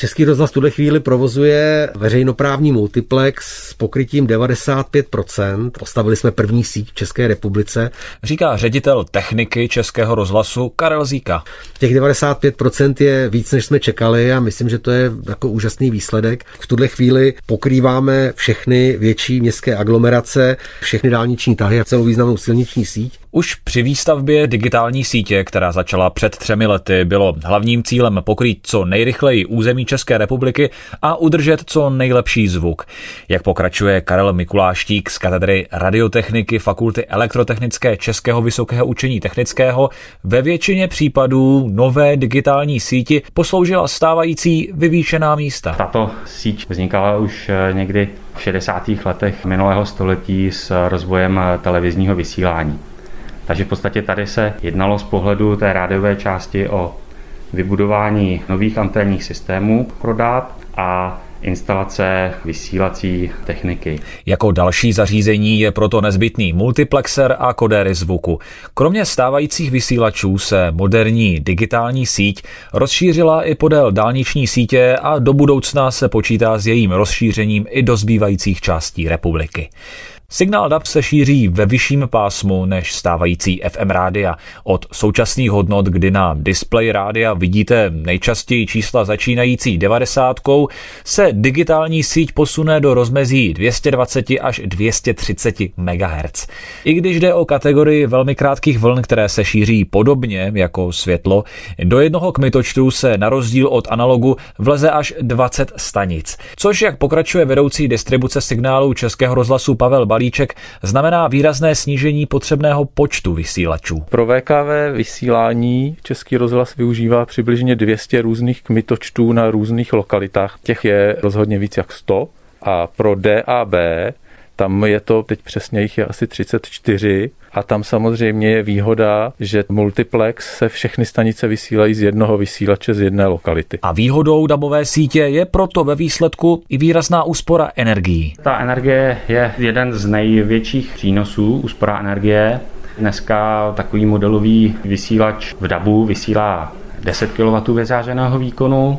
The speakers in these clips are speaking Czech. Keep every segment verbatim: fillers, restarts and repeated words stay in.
Český rozhlas v tuhle chvíli provozuje veřejnoprávní multiplex s pokrytím devadesát pět procent. Postavili jsme první síť v České republice. Říká ředitel techniky Českého rozhlasu Karel Zíka. Těch devadesát pět procent je víc, než jsme čekali a myslím, že to je jako úžasný výsledek. V tuhle chvíli pokrýváme všechny větší městské aglomerace, všechny dálniční tahy a celou významnou silniční síť. Už při výstavbě digitální sítě, která začala před třemi lety, bylo hlavním cílem pokrýt co nejrychleji území České republiky a udržet co nejlepší zvuk. Jak pokračuje Karel Mikuláštík z katedry radiotechniky Fakulty elektrotechnické Českého vysokého učení technického, ve většině případů nové digitální síti posloužila stávající vyvýšená místa. Tato síť vznikala už někdy v šedesátých letech minulého století s rozvojem televizního vysílání. Takže v podstatě tady se jednalo z pohledu té rádiové části o vybudování nových anténních systémů pro dát a instalace vysílací techniky. Jako další zařízení je proto nezbytný multiplexer a kodéry zvuku. Kromě stávajících vysílačů se moderní digitální síť rozšířila i podél dálniční sítě a do budoucna se počítá s jejím rozšířením i do zbývajících částí republiky. Signál D A B se šíří ve vyšším pásmu než stávající F M rádia. Od současných hodnot, kdy na displeji rádia vidíte nejčastěji čísla začínající devadesátkou, se digitální síť posune do rozmezí dvě stě dvacet až dvě stě třicet megahertzů. I když jde o kategorii velmi krátkých vln, které se šíří podobně jako světlo, do jednoho kmitočtu se na rozdíl od analogu vleze až dvacet stanic, což, jak pokračuje vedoucí distribuce signálů Českého rozhlasu Pavel Balíček, znamená výrazné snížení potřebného počtu vysílačů. Pro V K V vysílání Český rozhlas využívá přibližně dvě stě různých kmitočtů na různých lokalitách. Těch je rozhodně víc jak sto. A pro D A B tam je to, teď přesně jich je asi třicet čtyři a tam samozřejmě je výhoda, že multiplex se všechny stanice vysílají z jednoho vysílače z jedné lokality. A výhodou dabové sítě je proto ve výsledku i výrazná úspora energií. Ta energie je jeden z největších přínosů, úspora energie. Dneska takový modelový vysílač v dabu vysílá deset kilowattů vyzářeného výkonu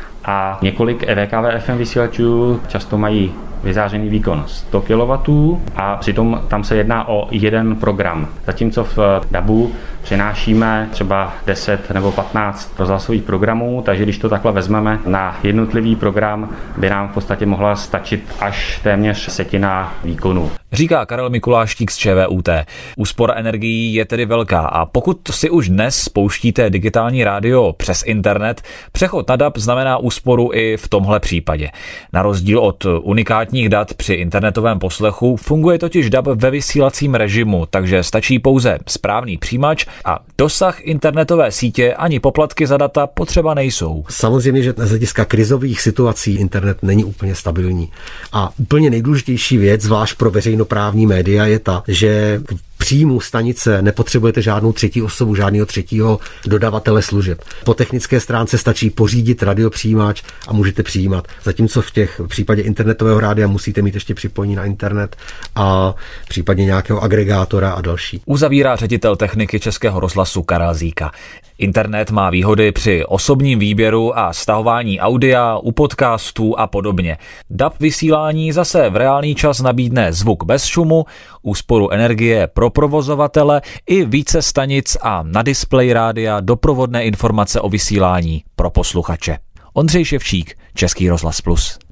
a několik V K V F M vysílačů často mají vyzářený výkon sto kilowattů a přitom tam se jedná o jeden program. Zatímco v dabu přinášíme třeba deset nebo patnáct rozhlasových programů, takže když to takhle vezmeme na jednotlivý program, by nám v podstatě mohla stačit až téměř setina výkonu. Říká Karel Mikuláštík z Č V U T. Úspora energií je tedy velká a pokud si už dnes spouštíte digitální rádio přes internet, přechod na D A B znamená úsporu i v tomhle případě. Na rozdíl od unikátních dat při internetovém poslechu funguje totiž D A B ve vysílacím režimu, takže stačí pouze správný přijímač a dosah internetové sítě ani poplatky za data potřeba nejsou. Samozřejmě, že z hlediska krizových situací internet není úplně stabilní. A úplně nejdůležitější věc, zvlášť pro veřejnoprávní média, je ta, že příjmu stanice nepotřebujete žádnou třetí osobu, žádného třetího dodavatele služeb. Po technické stránce stačí pořídit radiopřijímač a můžete přijímat. Zatímco v těch v případě internetového rádia musíte mít ještě připojení na internet a případně nějakého agregátora a další. Uzavírá ředitel techniky Českého rozhlasu Karel Zíka. Internet má výhody při osobním výběru a stahování audia, u podcastů a podobně. D A B vysílání zase v reálný čas nabídne zvuk bez šumu, úsporu energie pro provozovatele i více stanic a na displeji rádia doprovodné informace o vysílání pro posluchače. Ondřej Ševčík, Český rozhlas Plus.